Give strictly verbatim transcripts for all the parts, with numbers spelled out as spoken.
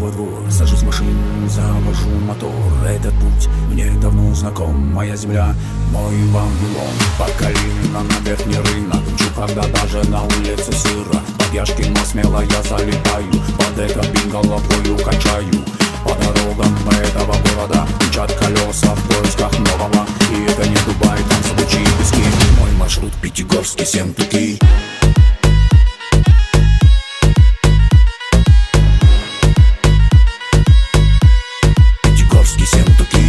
во двор, сажусь в машину, завожу мотор. Этот путь мне давно знаком, моя земля, мой Вавилон. По колено на верхний рынок, чу, когда даже на улице сыро. Под Яшкино смело я залетаю, под это головою качаю. По дорогам этого города мчат колеса в поисках нового. И это не Дубай, там случаи пески. Мой маршрут Пятигорский, Сентуки. Пятигорский, Сентуки.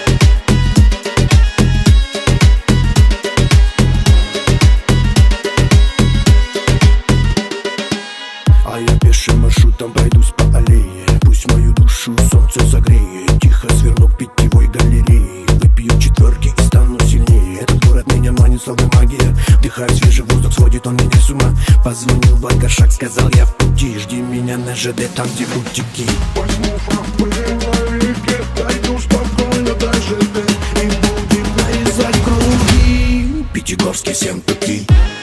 А я пешим маршрутом пройдусь по аллее. Пусть мою душу солнце согреет. Тихо сверну к питьевой галерее. Выпью четверки и стану сильнее. Этот город меня манит, словно магия. Вдыхаю свежий воздух, сводит он меня с ума. Позвонил в Аргашак, сказал я в пути. Жди меня на ЖД, там где бутики. Возьму фраппе на реке, дойду спокойно до ЖД и будем нарезать круги. Пятигорский, Сентуки.